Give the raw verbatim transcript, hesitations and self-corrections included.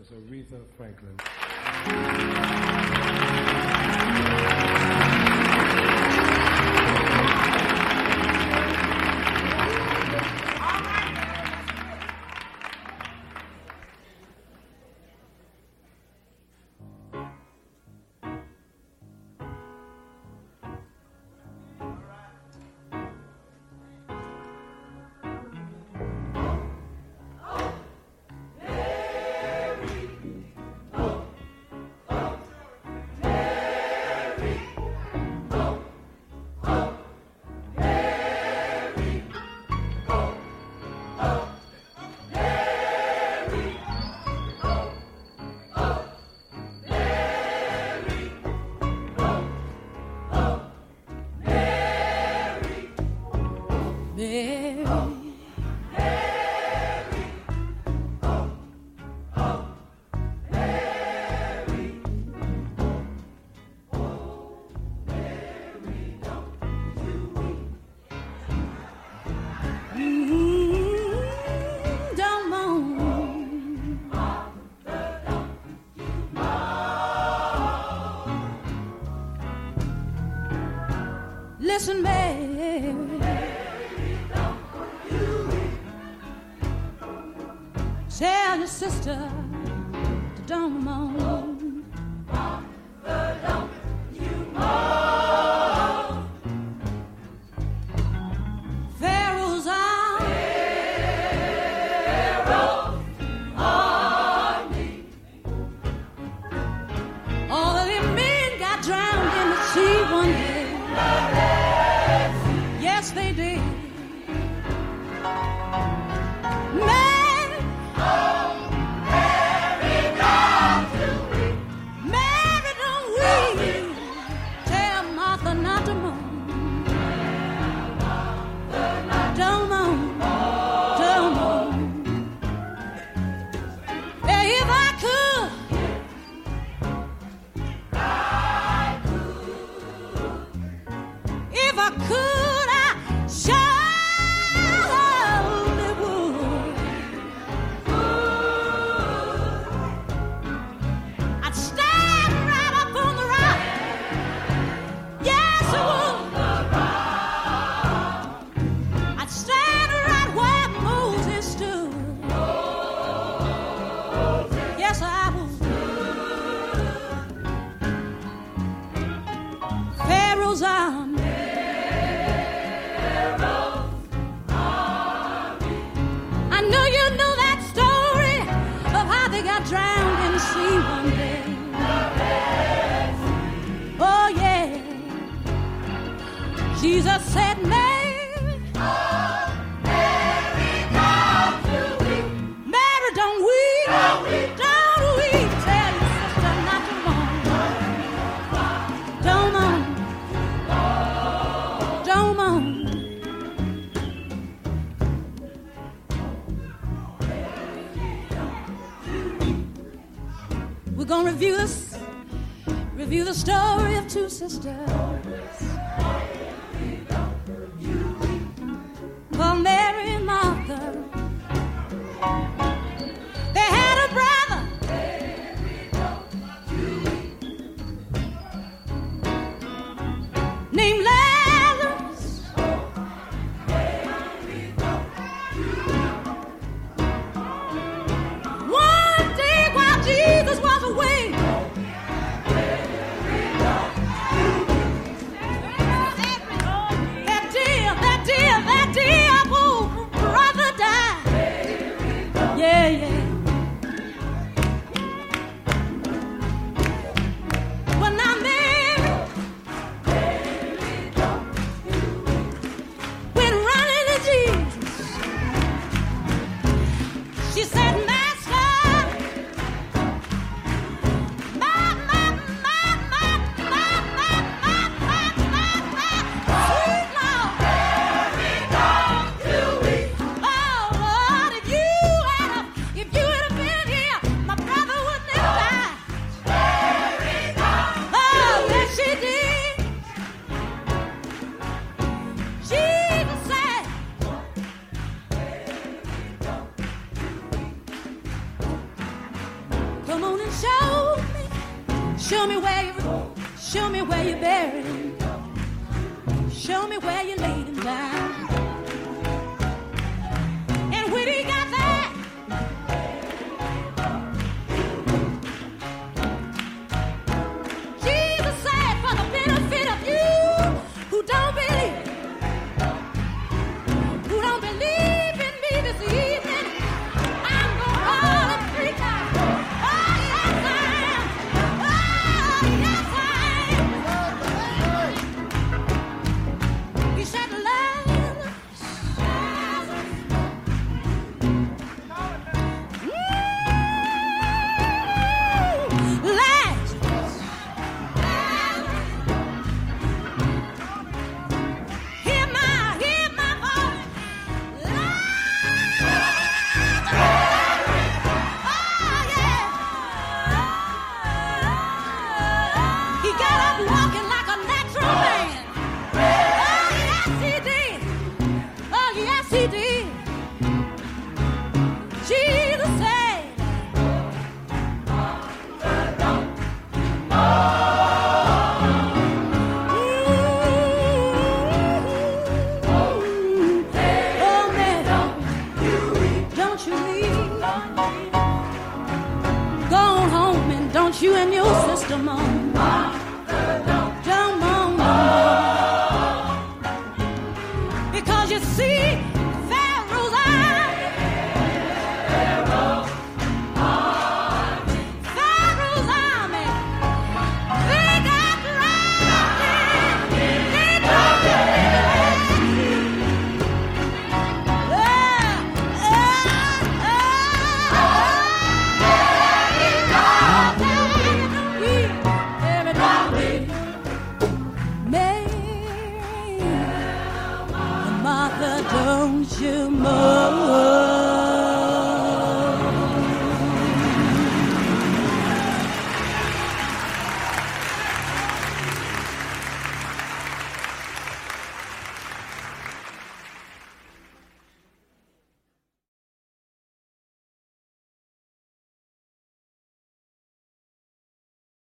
was Aretha Franklin. Listen, Mary, tell your sister to don't moan. Don't you moan. Pharaoh's army, Pharaoh's army. All of them men got drowned in the sea one day. Yes, they did. Mary, oh, Mary, don't you weep. Mary, don't weep. Tell Martha not to moan. Don't moan, don't moan. Hey, if I could, if I could, I surely would. I'd stand right up on the rock. Yes, I would. I'd stand right where Moses stood. Yes, I would. Pharaoh's army. I know you know that story of how they got drowned in the sea one day. Oh yeah. Jesus said, Mary, oh, Mary, don't you weep. Mary, don't weep. Don't weep. Don't weep. Tell your sister not to moan. Don't moan. Don't moan. We're gonna review this, review the story of two sisters called Mary and Martha. They had a brother named Lazarus. One day while Jesus was away, that dear, that dear, that dear, oh, Come on and show me, show me where you, show me where you buried him. Show me where you laid him down. And when he got there, Jesus said, for the benefit of you who don't believe, who don't believe in me this evening, I'm gonna call him three times. Oh yes I am. Oh yes I am. He said, Lazarus, mm, Lazarus, hear my, hear my voice. Lazarus, oh yeah. He got up walking like a natural man. Oh yes he did. Oh yes he did. Jesus said, "Ooh, oh man, don't you leave. Go on home and don't you and your sister moan. Don't moan no more. Because you see, Pharaoh's army, Pharaoh's army, they got drowned. They drowned in the sea. Ah, ah, ah. We, everybody, Mary, Martha, don't you moan.